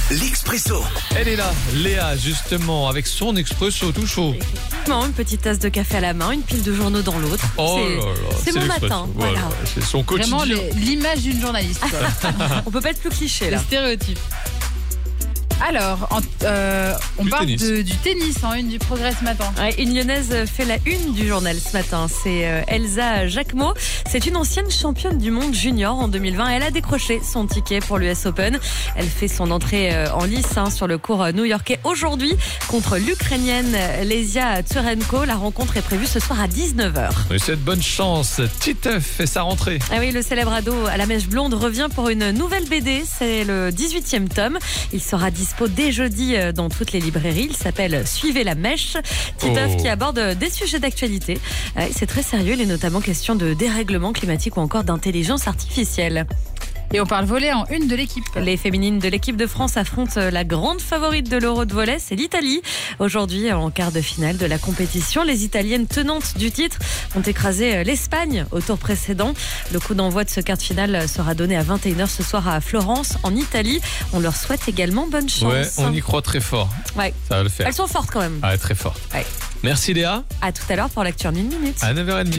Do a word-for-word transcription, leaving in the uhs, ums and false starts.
L'Expresso. Elle est là, Léa, justement, avec son expresso tout chaud. Effectivement, une petite tasse de café à la main, une pile de journaux dans l'autre. Oh c'est là là, c'est mon l'Expresso. matin. Voilà, Voilà. c'est son quotidien. Vraiment le- l'image d'une journaliste. quoi. On peut pas être plus cliché Le là. stéréotype. Alors, en- euh, on Du parle tennis. de- du tennis en une du Progrès ce matin. Ouais, une Lyonnaise fait la une du journal ce matin. C'est euh, Elsa Jacquemot. C'est une ancienne championne du monde junior en deux mille vingt. Elle a décroché son ticket pour l'U S Open. Elle fait son entrée euh, en lice hein, sur le court euh, new-yorkais aujourd'hui contre l'Ukrainienne Lesia Tsurenko. La rencontre est prévue ce soir à dix-neuf heures. Mais c'est de bonne chance. Titeuf fait sa rentrée. Ah oui, le célèbre ado à la mèche blonde revient pour une nouvelle B D. C'est le dix-huitième tome. Il sera dispo dès jeudi dans toutes les librairies. Il s'appelle Suivez la mèche. Titeuf Oh. qui aborde des sujets d'actualité. Euh, C'est très sérieux. Il est notamment question de dérèglement climatique ou encore d'intelligence artificielle. Et on parle volley en une de l'équipe. Les féminines de l'équipe de France affrontent la grande favorite de l'Euro de volley, c'est l'Italie. Aujourd'hui, en quart de finale de la compétition, les Italiennes tenantes du titre ont écrasé l'Espagne au tour précédent. Le coup d'envoi de ce quart de finale sera donné à vingt et une heures ce soir à Florence, en Italie. On leur souhaite également bonne chance. Ouais, on y croit très fort. Ouais. Ça va le faire. Elles sont fortes quand même. Ah, très fort. Ouais. Merci Léa. À tout à l'heure pour l'actu en une minute. À neuf heures trente.